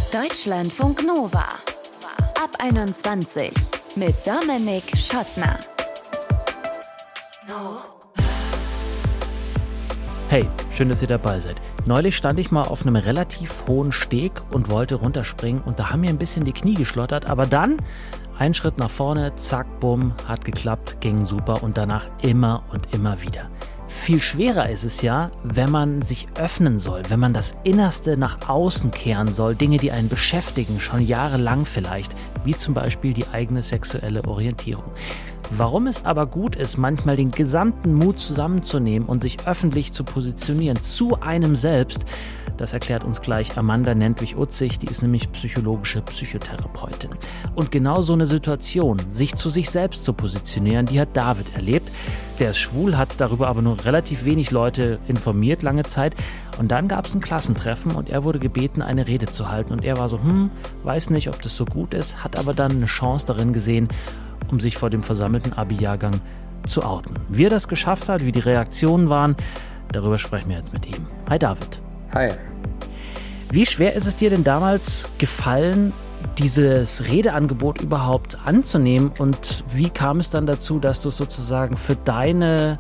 Deutschlandfunk Nova. Ab 21 mit Dominik Schottner. Hey, schön, dass ihr dabei seid. Neulich stand ich mal auf einem relativ hohen Steg und wollte runterspringen und da haben mir ein bisschen die Knie geschlottert, aber dann ein Schritt nach vorne, zack, bumm, hat geklappt, ging super und danach immer und immer wieder. Viel schwerer ist es ja, wenn man sich öffnen soll, wenn man das Innerste nach außen kehren soll, Dinge, die einen beschäftigen, schon jahrelang vielleicht, wie zum Beispiel die eigene sexuelle Orientierung. Warum es aber gut ist, manchmal den gesamten Mut zusammenzunehmen und sich öffentlich zu positionieren, zu einem selbst, das erklärt uns gleich Amanda Nentwich-Utzig, die ist nämlich psychologische Psychotherapeutin. Und genau so eine Situation, sich zu sich selbst zu positionieren, die hat David erlebt. Der ist schwul, hat darüber aber nur relativ wenig Leute informiert, lange Zeit. Und dann gab es ein Klassentreffen und er wurde gebeten, eine Rede zu halten. Und er war so, weiß nicht, ob das so gut ist, hat aber dann eine Chance darin gesehen, um sich vor dem versammelten Abi-Jahrgang zu outen. Wie er das geschafft hat, wie die Reaktionen waren, darüber sprechen wir jetzt mit ihm. Hi David. Hi. Wie schwer ist es dir denn damals gefallen, dieses Redeangebot überhaupt anzunehmen und wie kam es dann dazu, dass du es sozusagen für deinen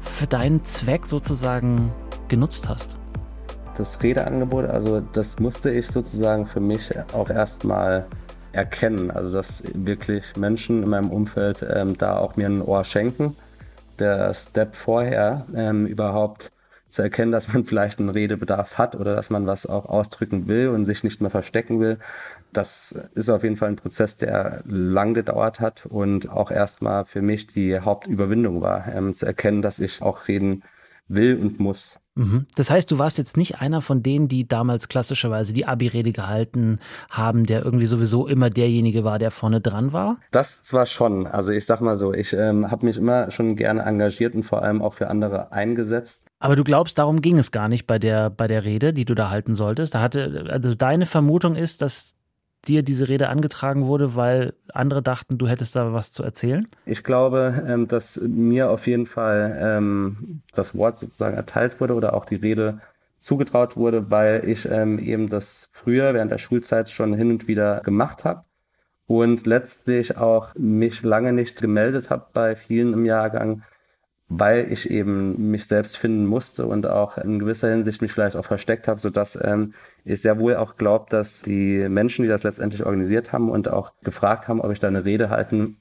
Zweck sozusagen genutzt hast? Das Redeangebot, also das musste ich sozusagen für mich auch erstmal erkennen, also dass wirklich Menschen in meinem Umfeld da auch mir ein Ohr schenken. Der Step vorher überhaupt zu erkennen, dass man vielleicht einen Redebedarf hat oder dass man was auch ausdrücken will und sich nicht mehr verstecken will, das ist auf jeden Fall ein Prozess, der lang gedauert hat und auch erstmal für mich die Hauptüberwindung war, zu erkennen, dass ich auch reden will und muss. Das heißt, du warst jetzt nicht einer von denen, die damals klassischerweise die Abi-Rede gehalten haben, der irgendwie sowieso immer derjenige war, der vorne dran war? Das zwar schon. Also ich sag mal so, ich habe mich immer schon gerne engagiert und vor allem auch für andere eingesetzt. Aber du glaubst, darum ging es gar nicht bei der Rede, die du da halten solltest? Also deine Vermutung ist, dass dir diese Rede angetragen wurde, weil andere dachten, du hättest da was zu erzählen? Ich glaube, dass mir auf jeden Fall das Wort sozusagen erteilt wurde oder auch die Rede zugetraut wurde, weil ich eben das früher während der Schulzeit schon hin und wieder gemacht habe und letztlich auch mich lange nicht gemeldet habe bei vielen im Jahrgang, weil ich eben mich selbst finden musste und auch in gewisser Hinsicht mich vielleicht auch versteckt habe, sodass ich sehr wohl auch glaube, dass die Menschen, die das letztendlich organisiert haben und auch gefragt haben, ob ich da eine Rede halten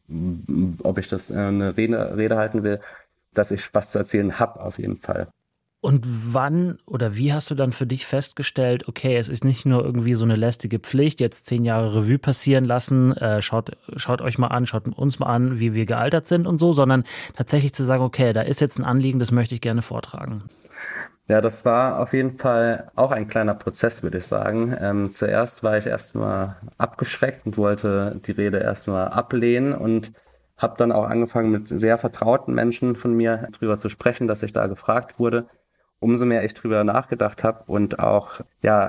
will, dass ich was zu erzählen habe auf jeden Fall. Und wann oder wie hast du dann für dich festgestellt, okay, es ist nicht nur irgendwie so eine lästige Pflicht, jetzt 10 Jahre Revue passieren lassen, schaut euch mal an, schaut uns mal an, wie wir gealtert sind und so, sondern tatsächlich zu sagen, okay, da ist jetzt ein Anliegen, das möchte ich gerne vortragen. Ja, das war auf jeden Fall auch ein kleiner Prozess, würde ich sagen. Zuerst war ich erstmal abgeschreckt und wollte die Rede erstmal ablehnen und habe dann auch angefangen, mit sehr vertrauten Menschen von mir drüber zu sprechen, dass ich da gefragt wurde. Umso mehr ich drüber nachgedacht habe und auch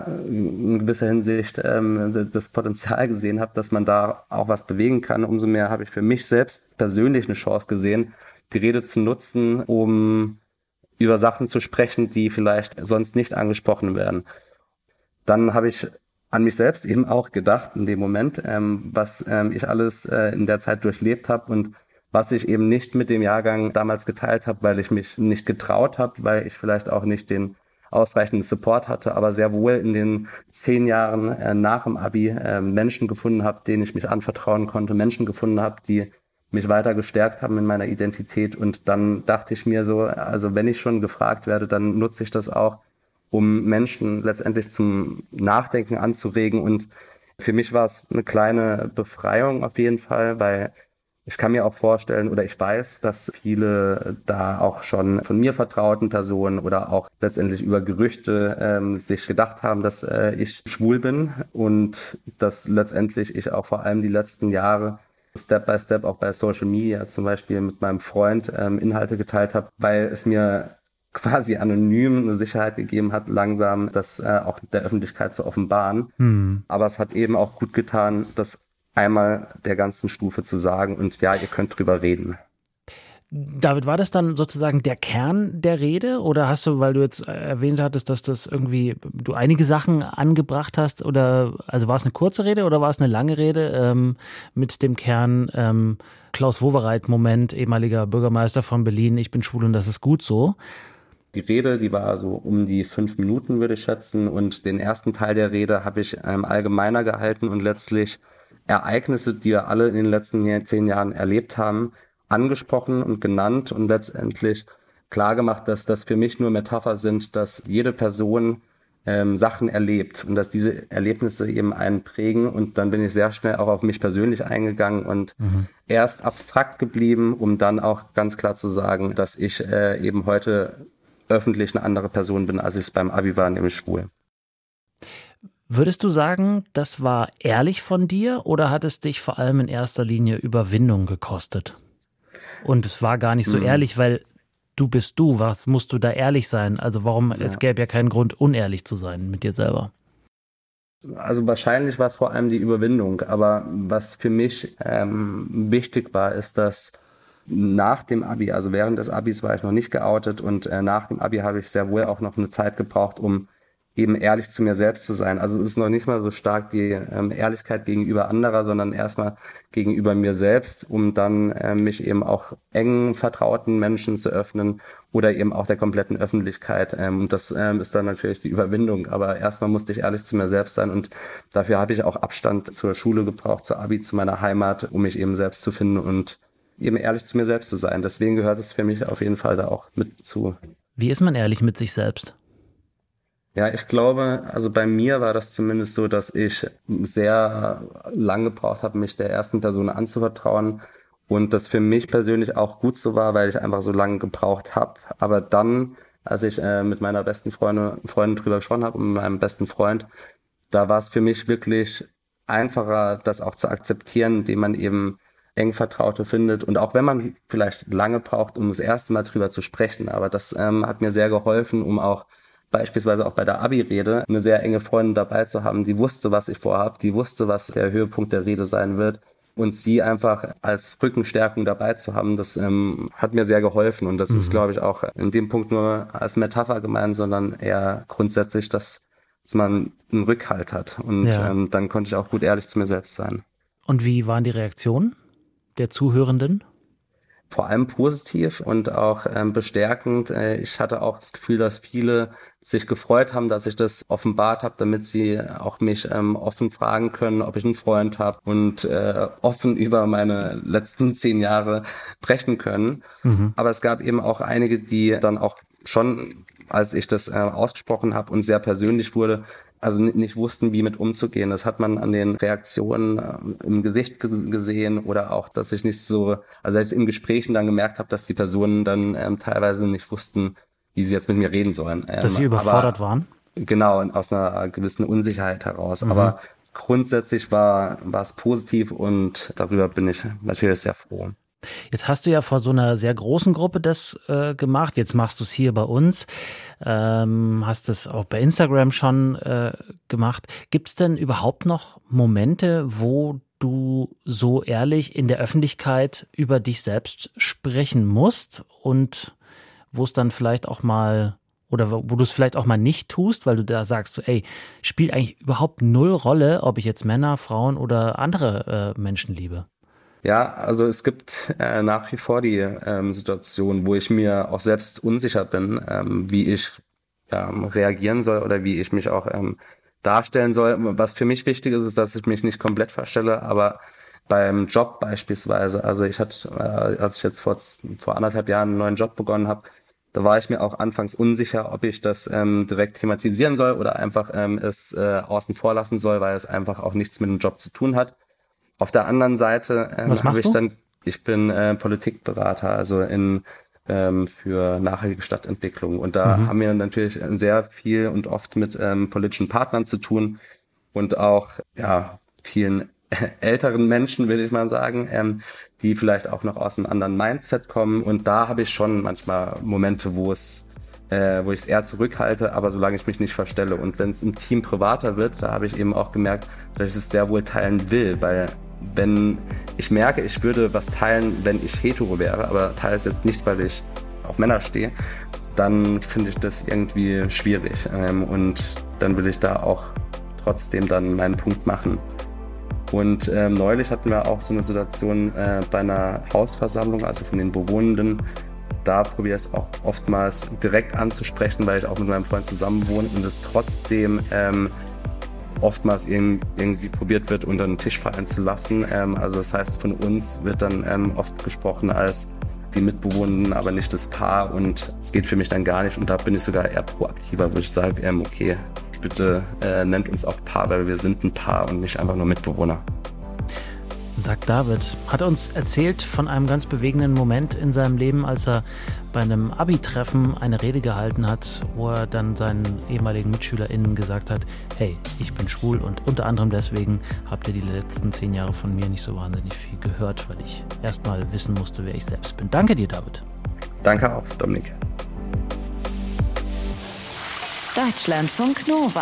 in gewisser Hinsicht das Potenzial gesehen habe, dass man da auch was bewegen kann, umso mehr habe ich für mich selbst persönlich eine Chance gesehen, die Rede zu nutzen, um über Sachen zu sprechen, die vielleicht sonst nicht angesprochen werden. Dann habe ich an mich selbst eben auch gedacht in dem Moment, was ich alles in der Zeit durchlebt habe und was ich eben nicht mit dem Jahrgang damals geteilt habe, weil ich mich nicht getraut habe, weil ich vielleicht auch nicht den ausreichenden Support hatte, aber sehr wohl in den 10 Jahren nach dem Abi Menschen gefunden habe, denen ich mich anvertrauen konnte, Menschen gefunden habe, die mich weiter gestärkt haben in meiner Identität. Und dann dachte ich mir so, also wenn ich schon gefragt werde, dann nutze ich das auch, um Menschen letztendlich zum Nachdenken anzuregen. Und für mich war es eine kleine Befreiung auf jeden Fall, weil ich kann mir auch vorstellen oder ich weiß, dass viele da auch schon von mir vertrauten Personen oder auch letztendlich über Gerüchte sich gedacht haben, dass ich schwul bin und dass letztendlich ich auch vor allem die letzten Jahre Step by Step auch bei Social Media zum Beispiel mit meinem Freund Inhalte geteilt habe, weil es mir quasi anonym eine Sicherheit gegeben hat, langsam das auch der Öffentlichkeit zu offenbaren. Aber es hat eben auch gut getan, das einmal der ganzen Stufe zu sagen und ja, ihr könnt drüber reden. David, war das dann sozusagen der Kern der Rede oder hast du, weil du jetzt erwähnt hattest, dass das irgendwie du einige Sachen angebracht hast oder also war es eine kurze Rede oder war es eine lange Rede mit dem Kern Klaus Wowereit-Moment, ehemaliger Bürgermeister von Berlin, ich bin schwul und das ist gut so? Die Rede, die war so um die 5 Minuten, würde ich schätzen. Und den ersten Teil der Rede habe ich allgemeiner gehalten und letztlich Ereignisse, die wir alle in den letzten 10 Jahren erlebt haben, angesprochen und genannt und letztendlich klargemacht, dass das für mich nur Metapher sind, dass jede Person Sachen erlebt und dass diese Erlebnisse eben einen prägen. Und dann bin ich sehr schnell auch auf mich persönlich eingegangen und erst abstrakt geblieben, um dann auch ganz klar zu sagen, dass ich eben heute öffentlich eine andere Person bin, als ich es beim Abi war, nämlich schwul. Würdest du sagen, das war ehrlich von dir oder hat es dich vor allem in erster Linie Überwindung gekostet? Und es war gar nicht so ehrlich, weil du bist du. Was musst du da ehrlich sein? Also warum, es gäbe ja keinen Grund, unehrlich zu sein mit dir selber. Also wahrscheinlich war es vor allem die Überwindung. Aber was für mich wichtig war, ist, dass nach dem Abi, also während des Abis war ich noch nicht geoutet und nach dem Abi habe ich sehr wohl auch noch eine Zeit gebraucht, um eben ehrlich zu mir selbst zu sein. Also es ist noch nicht mal so stark die Ehrlichkeit gegenüber anderer, sondern erstmal gegenüber mir selbst, um dann mich eben auch engen, vertrauten Menschen zu öffnen oder eben auch der kompletten Öffentlichkeit. Und das ist dann natürlich die Überwindung. Aber erstmal musste ich ehrlich zu mir selbst sein und dafür habe ich auch Abstand zur Schule gebraucht, zur Abi, zu meiner Heimat, um mich eben selbst zu finden und eben ehrlich zu mir selbst zu sein. Deswegen gehört es für mich auf jeden Fall da auch mit zu. Wie ist man ehrlich mit sich selbst? Ja, ich glaube, also bei mir war das zumindest so, dass ich sehr lang gebraucht habe, mich der ersten Person anzuvertrauen und das für mich persönlich auch gut so war, weil ich einfach so lange gebraucht habe. Aber dann, als ich mit meiner besten Freundin drüber gesprochen habe und mit meinem besten Freund, da war es für mich wirklich einfacher, das auch zu akzeptieren, indem man eben eng Vertraute findet und auch wenn man vielleicht lange braucht, um das erste Mal drüber zu sprechen. Aber das hat mir sehr geholfen, um auch beispielsweise auch bei der Abi-Rede eine sehr enge Freundin dabei zu haben, die wusste, was ich vorhabe, die wusste, was der Höhepunkt der Rede sein wird und sie einfach als Rückenstärkung dabei zu haben, das hat mir sehr geholfen und das ist, glaube ich, auch in dem Punkt nur als Metapher gemeint, sondern eher grundsätzlich, dass man einen Rückhalt hat und dann konnte ich auch gut ehrlich zu mir selbst sein. Und wie waren die Reaktionen der Zuhörenden? Vor allem positiv und auch bestärkend. Ich hatte auch das Gefühl, dass viele sich gefreut haben, dass ich das offenbart habe, damit sie auch mich offen fragen können, ob ich einen Freund habe und offen über meine letzten 10 Jahre sprechen können. Aber es gab eben auch einige, die dann auch schon, als ich das ausgesprochen habe und sehr persönlich wurde, also nicht wussten, wie mit umzugehen. Das hat man an den Reaktionen im Gesicht gesehen oder auch, dass ich nicht so, also ich in Gesprächen dann gemerkt habe, dass die Personen dann teilweise nicht wussten, wie sie jetzt mit mir reden sollen. Dass sie überfordert waren? Genau, aus einer gewissen Unsicherheit heraus. Aber grundsätzlich war es positiv und darüber bin ich natürlich sehr froh. Jetzt hast du ja vor so einer sehr großen Gruppe das gemacht. Jetzt machst du es hier bei uns. Hast es auch bei Instagram schon gemacht. Gibt es denn überhaupt noch Momente, wo du so ehrlich in der Öffentlichkeit über dich selbst sprechen musst und wo es dann vielleicht auch mal oder wo du es vielleicht auch mal nicht tust, weil du da sagst, so, ey, spielt eigentlich überhaupt null Rolle, ob ich jetzt Männer, Frauen oder andere Menschen liebe? Ja, also es gibt nach wie vor die Situation, wo ich mir auch selbst unsicher bin, wie ich reagieren soll oder wie ich mich auch darstellen soll. Was für mich wichtig ist, ist, dass ich mich nicht komplett verstelle, aber beim Job beispielsweise, also ich hatte, als ich jetzt vor 1,5 Jahren einen neuen Job begonnen habe, da war ich mir auch anfangs unsicher, ob ich das direkt thematisieren soll oder einfach es außen vor lassen soll, weil es einfach auch nichts mit dem Job zu tun hat. Auf der anderen Seite habe ich dann, ich bin Politikberater, also für nachhaltige Stadtentwicklung. Und da haben wir natürlich sehr viel und oft mit politischen Partnern zu tun und auch vielen älteren Menschen, will ich mal sagen, die vielleicht auch noch aus einem anderen Mindset kommen. Und da habe ich schon manchmal Momente, wo ich es eher zurückhalte, aber solange ich mich nicht verstelle. Und wenn es im Team privater wird, da habe ich eben auch gemerkt, dass ich es sehr wohl teilen will, weil wenn ich merke, ich würde was teilen, wenn ich hetero wäre, aber teile es jetzt nicht, weil ich auf Männer stehe, dann finde ich das irgendwie schwierig. Und dann will ich da auch trotzdem dann meinen Punkt machen. Und neulich hatten wir auch so eine Situation bei einer Hausversammlung, also von den Bewohnenden. Da probiere ich es auch oftmals direkt anzusprechen, weil ich auch mit meinem Freund zusammen wohne und es trotzdem oftmals irgendwie probiert wird, unter den Tisch fallen zu lassen. Also das heißt, von uns wird dann oft gesprochen als die Mitbewohnenden, aber nicht das Paar, und es geht für mich dann gar nicht, und da bin ich sogar eher proaktiver, wo ich sage, okay, bitte nennt uns auch Paar, weil wir sind ein Paar und nicht einfach nur Mitbewohner. Sagt David, hat uns erzählt von einem ganz bewegenden Moment in seinem Leben, als er bei einem Abi-Treffen eine Rede gehalten hat, wo er dann seinen ehemaligen MitschülerInnen gesagt hat, hey, ich bin schwul und unter anderem deswegen habt ihr die letzten 10 Jahre von mir nicht so wahnsinnig viel gehört, weil ich erstmal wissen musste, wer ich selbst bin. Danke dir, David. Danke auch, Dominik. Deutschlandfunk Nova.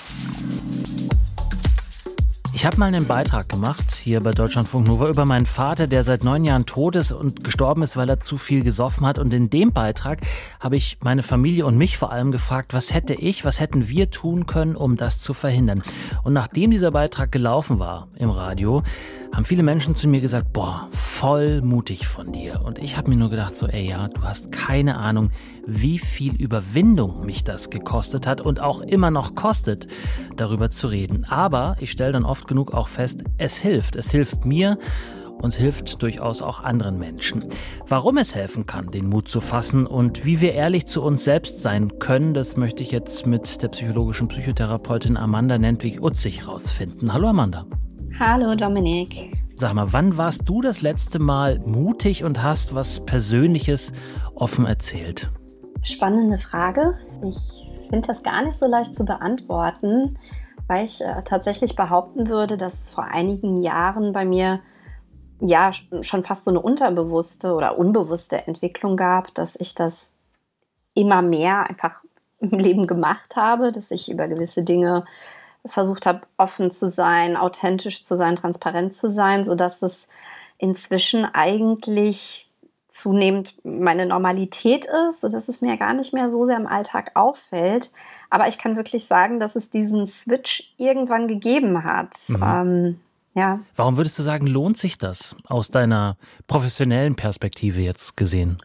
Ich habe mal einen Beitrag gemacht, hier bei Deutschlandfunk Nova, über meinen Vater, der seit 9 Jahren tot ist und gestorben ist, weil er zu viel gesoffen hat. Und in dem Beitrag habe ich meine Familie und mich vor allem gefragt, was hätten wir tun können, um das zu verhindern? Und nachdem dieser Beitrag gelaufen war im Radio, haben viele Menschen zu mir gesagt, boah, voll mutig von dir. Und ich habe mir nur gedacht, so, ey, ja, du hast keine Ahnung, wie viel Überwindung mich das gekostet hat und auch immer noch kostet, darüber zu reden. Aber ich stelle dann oft genug auch fest, es hilft. Es hilft mir und es hilft durchaus auch anderen Menschen. Warum es helfen kann, den Mut zu fassen und wie wir ehrlich zu uns selbst sein können, das möchte ich jetzt mit der psychologischen Psychotherapeutin Amanda Nentwig-Utzig rausfinden. Hallo Amanda. Hallo Dominik. Sag mal, wann warst du das letzte Mal mutig und hast was Persönliches offen erzählt? Spannende Frage. Ich finde das gar nicht so leicht zu beantworten, weil ich tatsächlich behaupten würde, dass es vor einigen Jahren bei mir ja schon fast so eine unterbewusste oder unbewusste Entwicklung gab, dass ich das immer mehr einfach im Leben gemacht habe, dass ich über gewisse Dinge versucht habe, offen zu sein, authentisch zu sein, transparent zu sein, sodass es inzwischen eigentlich zunehmend meine Normalität ist, sodass es mir gar nicht mehr so sehr im Alltag auffällt. Aber ich kann wirklich sagen, dass es diesen Switch irgendwann gegeben hat. Ja. Warum würdest du sagen, lohnt sich das aus deiner professionellen Perspektive jetzt gesehen?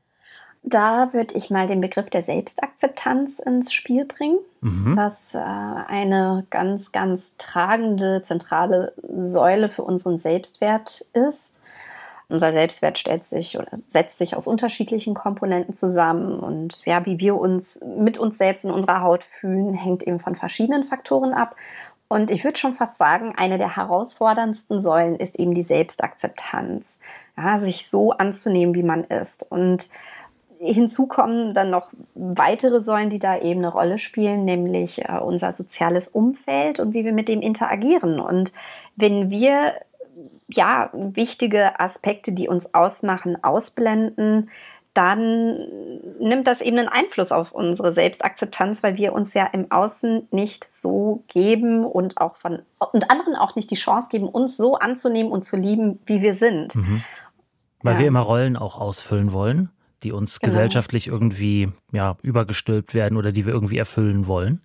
Da würde ich mal den Begriff der Selbstakzeptanz ins Spiel bringen, was eine ganz, ganz tragende, zentrale Säule für unseren Selbstwert ist. Unser Selbstwert setzt sich aus unterschiedlichen Komponenten zusammen, und ja, wie wir uns mit uns selbst in unserer Haut fühlen, hängt eben von verschiedenen Faktoren ab. Und ich würde schon fast sagen, eine der herausforderndsten Säulen ist eben die Selbstakzeptanz, ja, sich so anzunehmen, wie man ist. Und hinzu kommen dann noch weitere Säulen, die da eben eine Rolle spielen, nämlich unser soziales Umfeld und wie wir mit dem interagieren. Und wenn wir ja wichtige Aspekte, die uns ausmachen, ausblenden, dann nimmt das eben einen Einfluss auf unsere Selbstakzeptanz, weil wir uns ja im Außen nicht so geben und anderen auch nicht die Chance geben, uns so anzunehmen und zu lieben, wie wir sind. Weil wir immer Rollen auch ausfüllen wollen, die uns gesellschaftlich irgendwie übergestülpt werden oder die wir irgendwie erfüllen wollen.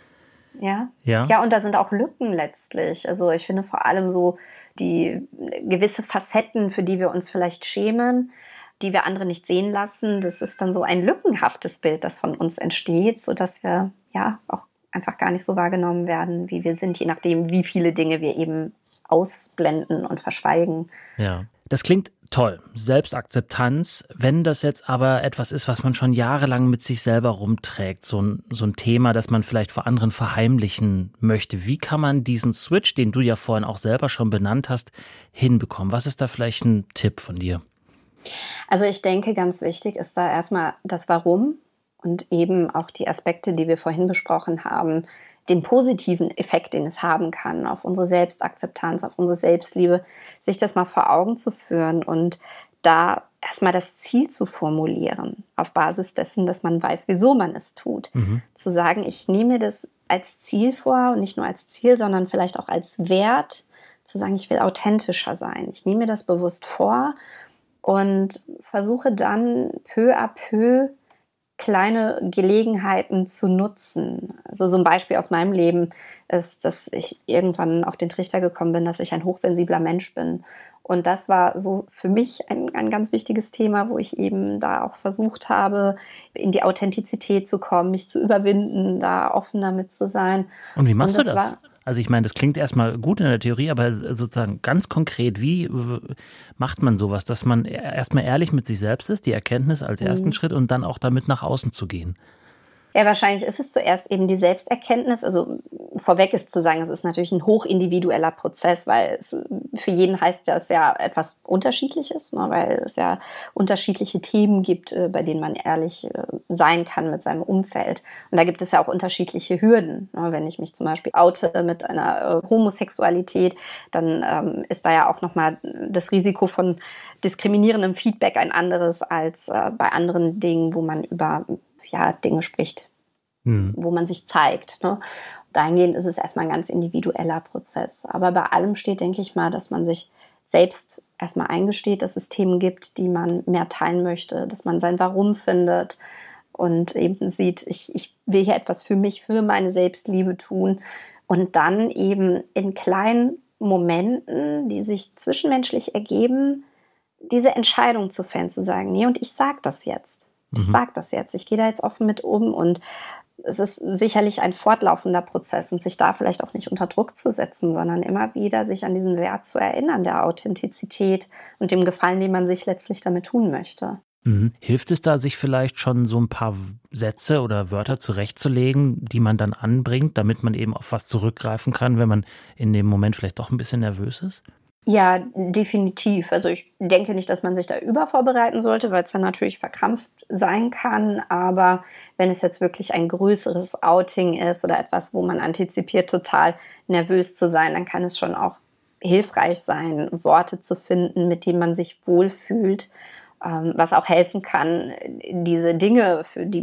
Ja, und da sind auch Lücken letztlich. Also ich finde vor allem so die gewisse Facetten, für die wir uns vielleicht schämen, die wir andere nicht sehen lassen, das ist dann so ein lückenhaftes Bild, das von uns entsteht, sodass wir ja auch einfach gar nicht so wahrgenommen werden, wie wir sind, je nachdem, wie viele Dinge wir eben ausblenden und verschweigen. Ja, das klingt toll, Selbstakzeptanz. Wenn das jetzt aber etwas ist, was man schon jahrelang mit sich selber rumträgt, so ein Thema, das man vielleicht vor anderen verheimlichen möchte, wie kann man diesen Switch, den du ja vorhin auch selber schon benannt hast, hinbekommen? Was ist da vielleicht ein Tipp von dir? Also ich denke, ganz wichtig ist da erstmal das Warum und eben auch die Aspekte, die wir vorhin besprochen haben, den positiven Effekt, den es haben kann auf unsere Selbstakzeptanz, auf unsere Selbstliebe, sich das mal vor Augen zu führen und da erstmal das Ziel zu formulieren, auf Basis dessen, dass man weiß, wieso man es tut. Zu sagen, ich nehme mir das als Ziel vor und nicht nur als Ziel, sondern vielleicht auch als Wert, zu sagen, ich will authentischer sein. Ich nehme mir das bewusst vor und versuche dann peu à peu kleine Gelegenheiten zu nutzen. Also so ein Beispiel aus meinem Leben ist, dass ich irgendwann auf den Trichter gekommen bin, dass ich ein hochsensibler Mensch bin. Und das war so für mich ein ganz wichtiges Thema, wo ich eben da auch versucht habe, in die Authentizität zu kommen, mich zu überwinden, da offen damit zu sein. Und wie machst du das? Also ich meine, das klingt erstmal gut in der Theorie, aber sozusagen ganz konkret, wie macht man sowas, dass man erstmal ehrlich mit sich selbst ist, die Erkenntnis als ersten Schritt und dann auch damit nach außen zu gehen? Ja, wahrscheinlich ist es zuerst eben die Selbsterkenntnis. Also vorweg ist zu sagen, es ist natürlich ein hochindividueller Prozess, weil es für jeden heißt das ja etwas Unterschiedliches, ne, weil es ja unterschiedliche Themen gibt, bei denen man ehrlich sein kann mit seinem Umfeld. Und da gibt es ja auch unterschiedliche Hürden. Ne. Wenn ich mich zum Beispiel oute mit einer Homosexualität, dann ist da ja auch nochmal das Risiko von diskriminierendem Feedback ein anderes als bei anderen Dingen, wo man über Dinge spricht, wo man sich zeigt. Ne? Dahingehend ist es erstmal ein ganz individueller Prozess. Aber bei allem steht, denke ich mal, dass man sich selbst erstmal eingesteht, dass es Themen gibt, die man mehr teilen möchte, dass man sein Warum findet und eben sieht, ich will hier etwas für mich, für meine Selbstliebe tun und dann eben in kleinen Momenten, die sich zwischenmenschlich ergeben, diese Entscheidung zu fällen, zu sagen, nee, und ich sage das jetzt. Ich sage das jetzt, ich gehe da jetzt offen mit um und es ist sicherlich ein fortlaufender Prozess und sich da vielleicht auch nicht unter Druck zu setzen, sondern immer wieder sich an diesen Wert zu erinnern, der Authentizität und dem Gefallen, den man sich letztlich damit tun möchte. Hilft es da, sich vielleicht schon so ein paar Sätze oder Wörter zurechtzulegen, die man dann anbringt, damit man eben auf was zurückgreifen kann, wenn man in dem Moment vielleicht doch ein bisschen nervös ist? Ja, definitiv. Also ich denke nicht, dass man sich da übervorbereiten sollte, weil es dann natürlich verkrampft sein kann. Aber wenn es jetzt wirklich ein größeres Outing ist oder etwas, wo man antizipiert, total nervös zu sein, dann kann es schon auch hilfreich sein, Worte zu finden, mit denen man sich wohlfühlt, was auch helfen kann, diese Dinge,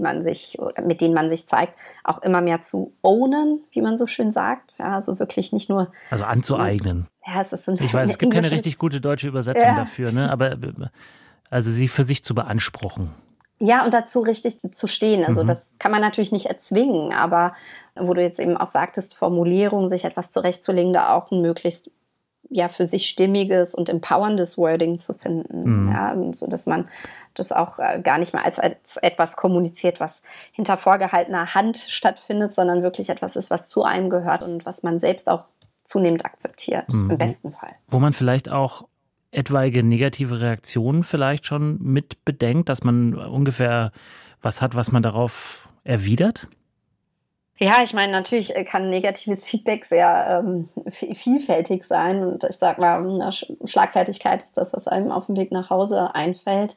mit denen man sich zeigt, auch immer mehr zu ownen, wie man so schön sagt. Ja, also wirklich nicht nur... Also anzueignen. Ja, es ist ich weiß, es gibt keine richtig gute deutsche Übersetzung dafür, ne? Aber also sie für sich zu beanspruchen. Ja, und dazu richtig zu stehen. Also das kann man natürlich nicht erzwingen, aber wo du jetzt eben auch sagtest, Formulierung, sich etwas zurechtzulegen, da auch ein möglichst für sich stimmiges und empowerndes Wording zu finden. Ja, so dass man das auch gar nicht mehr als etwas kommuniziert, was hinter vorgehaltener Hand stattfindet, sondern wirklich etwas ist, was zu einem gehört und was man selbst auch zunehmend akzeptiert, im besten Fall. Wo man vielleicht auch etwaige negative Reaktionen vielleicht schon mit bedenkt, dass man ungefähr was hat, was man darauf erwidert? Ja, ich meine, natürlich kann negatives Feedback sehr vielfältig sein und ich sag mal, Schlagfertigkeit ist das, was einem auf dem Weg nach Hause einfällt.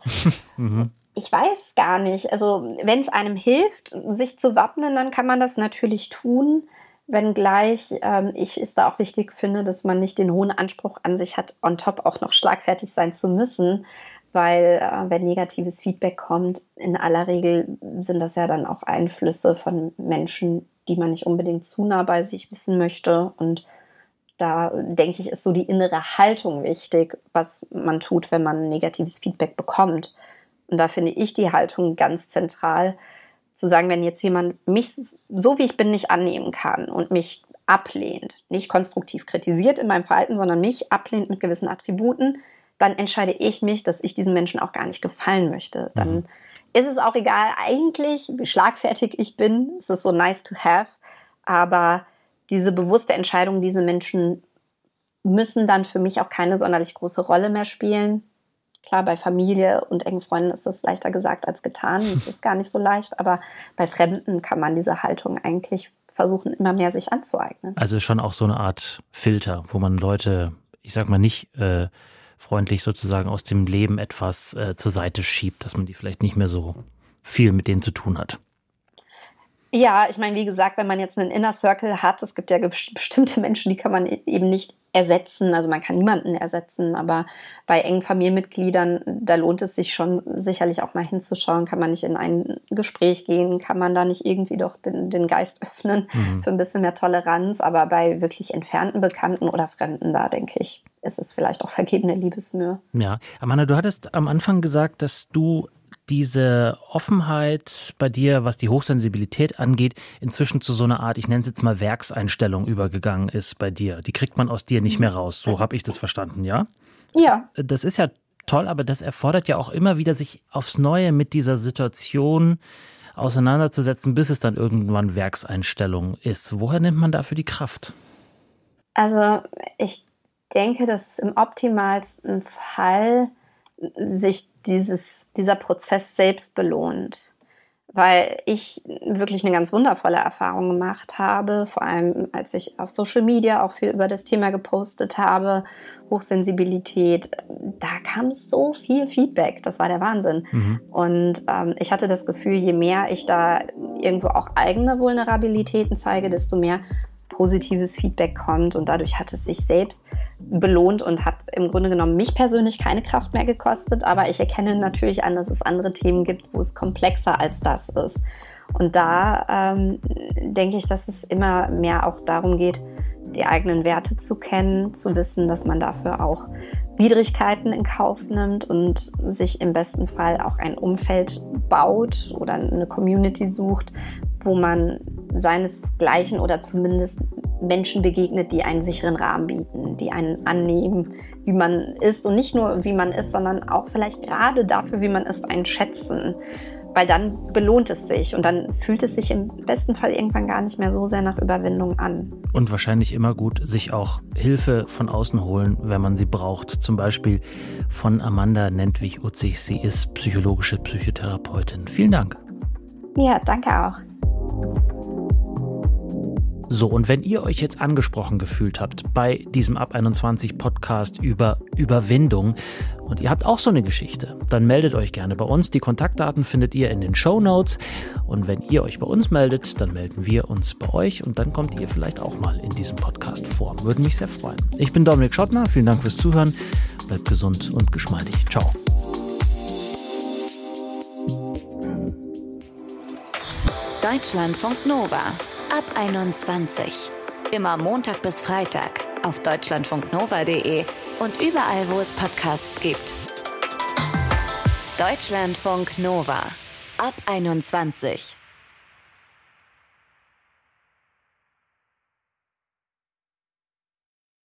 Ich weiß gar nicht. Also wenn es einem hilft, sich zu wappnen, dann kann man das natürlich tun, wenngleich ich es da auch wichtig finde, dass man nicht den hohen Anspruch an sich hat, on top auch noch schlagfertig sein zu müssen, weil wenn negatives Feedback kommt, in aller Regel sind das ja dann auch Einflüsse von Menschen, die man nicht unbedingt zu nah bei sich wissen möchte. Und da denke ich, ist so die innere Haltung wichtig, was man tut, wenn man negatives Feedback bekommt. Und da finde ich die Haltung ganz zentral, zu sagen, wenn jetzt jemand mich so wie ich bin nicht annehmen kann und mich ablehnt, nicht konstruktiv kritisiert in meinem Verhalten, sondern mich ablehnt mit gewissen Attributen, dann entscheide ich mich, dass ich diesen Menschen auch gar nicht gefallen möchte. Dann ist es auch egal eigentlich, wie schlagfertig ich bin. Es ist so nice to have. Aber diese bewusste Entscheidung, diese Menschen müssen dann für mich auch keine sonderlich große Rolle mehr spielen. Klar, bei Familie und engen Freunden ist es leichter gesagt als getan. Das ist gar nicht so leicht. Aber bei Fremden kann man diese Haltung eigentlich versuchen, immer mehr sich anzueignen. Also schon auch so eine Art Filter, wo man Leute, ich sag mal nicht freundlich sozusagen aus dem Leben etwas zur Seite schiebt, dass man die vielleicht nicht mehr so viel mit denen zu tun hat. Ja, ich meine, wie gesagt, wenn man jetzt einen Inner Circle hat, es gibt ja bestimmte Menschen, die kann man eben nicht ersetzen. Also man kann niemanden ersetzen, aber bei engen Familienmitgliedern, da lohnt es sich schon sicherlich auch mal hinzuschauen. Kann man nicht in ein Gespräch gehen? Kann man da nicht irgendwie doch den Geist öffnen für ein bisschen mehr Toleranz? Aber bei wirklich entfernten Bekannten oder Fremden, da denke ich, ist es vielleicht auch vergebene Liebesmühe. Ja, Amanda, du hattest am Anfang gesagt, dass du diese Offenheit bei dir, was die Hochsensibilität angeht, inzwischen zu so einer Art, ich nenne es jetzt mal Werkseinstellung übergegangen ist bei dir. Die kriegt man aus dir nicht mehr raus. So habe ich das verstanden, ja? Ja. Das ist ja toll, aber das erfordert ja auch immer wieder, sich aufs Neue mit dieser Situation auseinanderzusetzen, bis es dann irgendwann Werkseinstellung ist. Woher nimmt man dafür die Kraft? Also ich denke, dass es im optimalsten Fall sich dieser Prozess selbst belohnt, weil ich wirklich eine ganz wundervolle Erfahrung gemacht habe, vor allem als ich auf Social Media auch viel über das Thema gepostet habe, Hochsensibilität, da kam so viel Feedback, das war der Wahnsinn. Und ich hatte das Gefühl, je mehr ich da irgendwo auch eigene Vulnerabilitäten zeige, desto mehr positives Feedback kommt und dadurch hat es sich selbst belohnt und hat im Grunde genommen mich persönlich keine Kraft mehr gekostet, aber ich erkenne natürlich an, dass es andere Themen gibt, wo es komplexer als das ist. Und da denke ich, dass es immer mehr auch darum geht, die eigenen Werte zu kennen, zu wissen, dass man dafür auch Widrigkeiten in Kauf nimmt und sich im besten Fall auch ein Umfeld baut oder eine Community sucht, wo man seinesgleichen oder zumindest Menschen begegnet, die einen sicheren Rahmen bieten, die einen annehmen, wie man ist und nicht nur wie man ist, sondern auch vielleicht gerade dafür, wie man ist, einen schätzen. Weil dann belohnt es sich und dann fühlt es sich im besten Fall irgendwann gar nicht mehr so sehr nach Überwindung an. Und wahrscheinlich immer gut, sich auch Hilfe von außen holen, wenn man sie braucht. Zum Beispiel von Amanda Nentwich-Utzig. Sie ist psychologische Psychotherapeutin. Vielen Dank. Ja, danke auch. So, und wenn ihr euch jetzt angesprochen gefühlt habt bei diesem Ab 21 Podcast über Überwindung und ihr habt auch so eine Geschichte, dann meldet euch gerne bei uns. Die Kontaktdaten findet ihr in den Shownotes. Und wenn ihr euch bei uns meldet, dann melden wir uns bei euch und dann kommt ihr vielleicht auch mal in diesem Podcast vor. Würde mich sehr freuen. Ich bin Dominik Schottner. Vielen Dank fürs Zuhören. Bleibt gesund und geschmeidig. Ciao. Deutschlandfunk Nova. Ab 21. Immer Montag bis Freitag auf deutschlandfunknova.de und überall, wo es Podcasts gibt. Deutschlandfunk Nova. Ab 21.